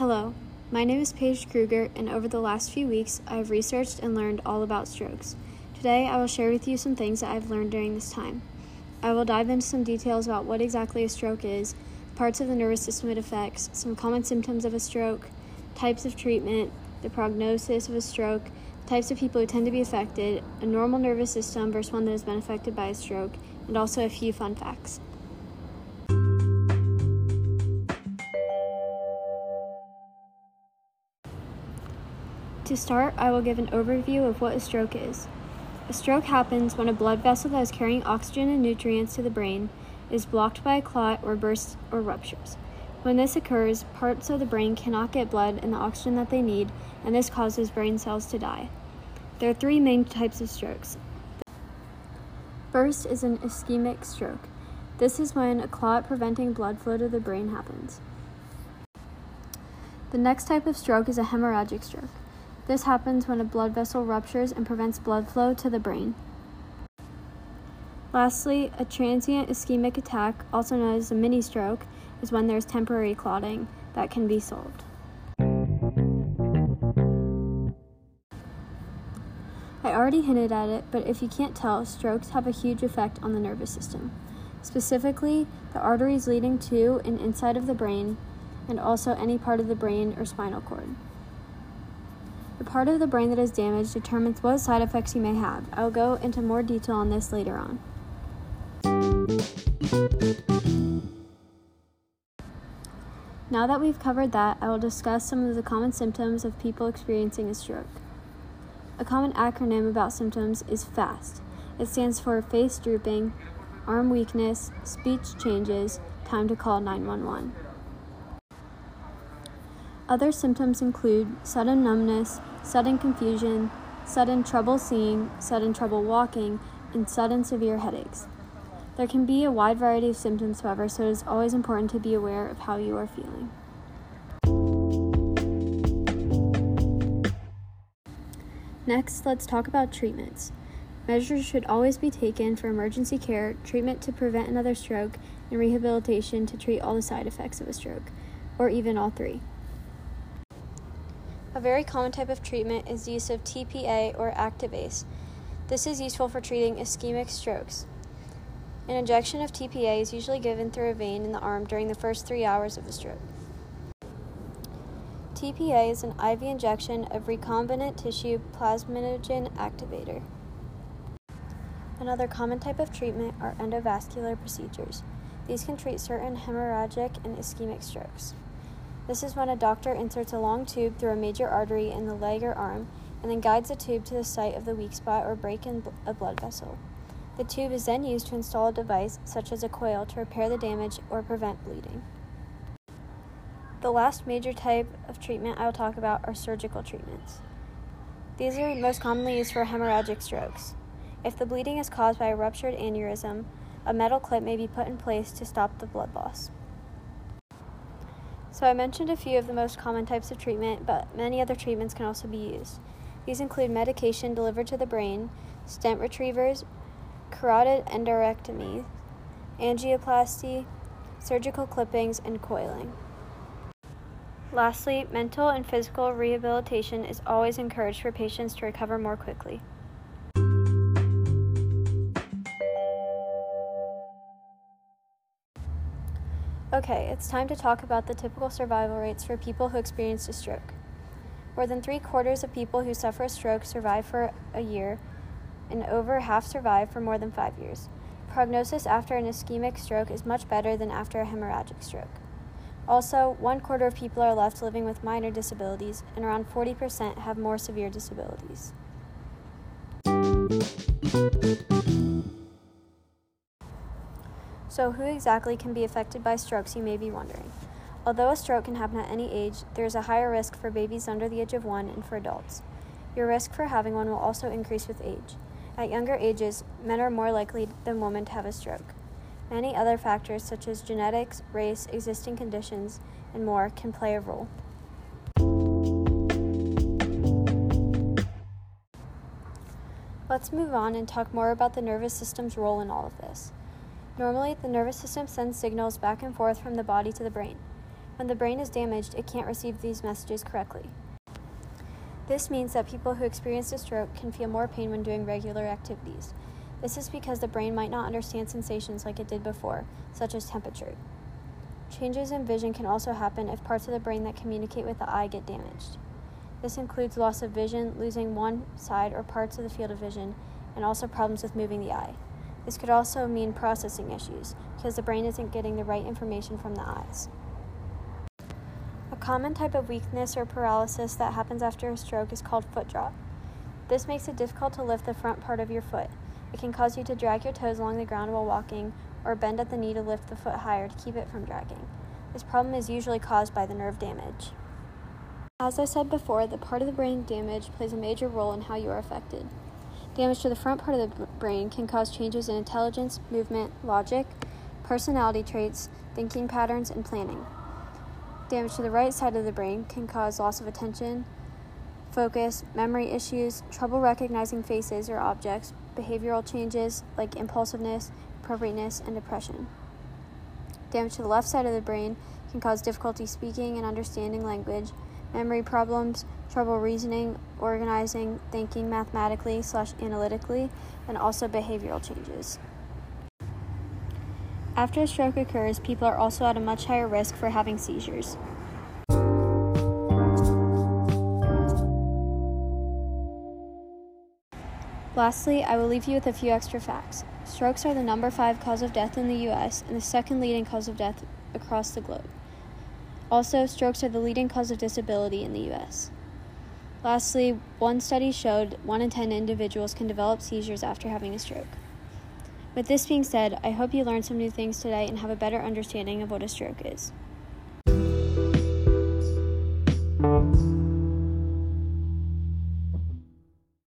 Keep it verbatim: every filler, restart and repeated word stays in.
Hello, my name is Paige Kruger, and over the last few weeks, I have researched and learned all about strokes. Today, I will share with you some things that I've learned during this time. I will dive into some details about what exactly a stroke is, parts of the nervous system it affects, some common symptoms of a stroke, types of treatment, the prognosis of a stroke, types of people who tend to be affected, a normal nervous system versus one that has been affected by a stroke, and also a few fun facts. To start, I will give an overview of what a stroke is. A stroke happens when a blood vessel that is carrying oxygen and nutrients to the brain is blocked by a clot or bursts or ruptures. When this occurs, parts of the brain cannot get blood and the oxygen that they need, and this causes brain cells to die. There are three main types of strokes. First is an ischemic stroke. This is when a clot preventing blood flow to the brain happens. The next type of stroke is a hemorrhagic stroke. This happens when a blood vessel ruptures and prevents blood flow to the brain. Lastly, a transient ischemic attack, also known as a mini stroke, is when there's temporary clotting that can be solved. I already hinted at it, but if you can't tell, strokes have a huge effect on the nervous system, specifically the arteries leading to and inside of the brain, and also any part of the brain or spinal cord. The part of the brain that is damaged determines what side effects you may have. I will go into more detail on this later on. Now that we've covered that, I will discuss some of the common symptoms of people experiencing a stroke. A common acronym about symptoms is FAST. It stands for face drooping, arm weakness, speech changes, time to call nine one one. Other symptoms include sudden numbness, sudden confusion, sudden trouble seeing, sudden trouble walking, and sudden severe headaches. There can be a wide variety of symptoms, however, so it is always important to be aware of how you are feeling. Next, let's talk about treatments. Measures should always be taken for emergency care, treatment to prevent another stroke, and rehabilitation to treat all the side effects of a stroke, or even all three. A very common type of treatment is the use of T P A or Activase. This is useful for treating ischemic strokes. An injection of T P A is usually given through a vein in the arm during the first three hours of a stroke. T P A is an I V injection of recombinant tissue plasminogen activator. Another common type of treatment are endovascular procedures. These can treat certain hemorrhagic and ischemic strokes. This is when a doctor inserts a long tube through a major artery in the leg or arm and then guides the tube to the site of the weak spot or break in a blood vessel. The tube is then used to install a device, such as a coil, to repair the damage or prevent bleeding. The last major type of treatment I will talk about are surgical treatments. These are most commonly used for hemorrhagic strokes. If the bleeding is caused by a ruptured aneurysm, a metal clip may be put in place to stop the blood loss. So I mentioned a few of the most common types of treatment, but many other treatments can also be used. These include medication delivered to the brain, stent retrievers, carotid endarterectomy, angioplasty, surgical clippings, and coiling. Lastly, mental and physical rehabilitation is always encouraged for patients to recover more quickly. Okay, it's time to talk about the typical survival rates for people who experience a stroke. More than three quarters of people who suffer a stroke survive for a year, and over half survive for more than five years. Prognosis after an ischemic stroke is much better than after a hemorrhagic stroke. Also, one quarter of people are left living with minor disabilities, and around forty percent have more severe disabilities. So who exactly can be affected by strokes, you may be wondering. Although a stroke can happen at any age, there is a higher risk for babies under the age of one and for adults. Your risk for having one will also increase with age. At younger ages, men are more likely than women to have a stroke. Many other factors such as genetics, race, existing conditions, and more can play a role. Let's move on and talk more about the nervous system's role in all of this. Normally, the nervous system sends signals back and forth from the body to the brain. When the brain is damaged, it can't receive these messages correctly. This means that people who experience a stroke can feel more pain when doing regular activities. This is because the brain might not understand sensations like it did before, such as temperature. Changes in vision can also happen if parts of the brain that communicate with the eye get damaged. This includes loss of vision, losing one side or parts of the field of vision, and also problems with moving the eye. This could also mean processing issues, because the brain isn't getting the right information from the eyes. A common type of weakness or paralysis that happens after a stroke is called foot drop. This makes it difficult to lift the front part of your foot. It can cause you to drag your toes along the ground while walking, or bend at the knee to lift the foot higher to keep it from dragging. This problem is usually caused by the nerve damage. As I said before, the part of the brain damaged plays a major role in how you are affected. Damage to the front part of the brain can cause changes in intelligence, movement, logic, personality traits, thinking patterns, and planning. Damage to the right side of the brain can cause loss of attention, focus, memory issues, trouble recognizing faces or objects, behavioral changes like impulsiveness, appropriateness, and depression. Damage to the left side of the brain can cause difficulty speaking and understanding language, memory problems, trouble reasoning, organizing, thinking mathematically slash analytically, and also behavioral changes. After a stroke occurs, people are also at a much higher risk for having seizures. Lastly, I will leave you with a few extra facts. Strokes are the number five cause of death in the U S and the second leading cause of death across the globe. Also, strokes are the leading cause of disability in the U S. Lastly, one study showed one in ten individuals can develop seizures after having a stroke. With this being said, I hope you learned some new things today and have a better understanding of what a stroke is.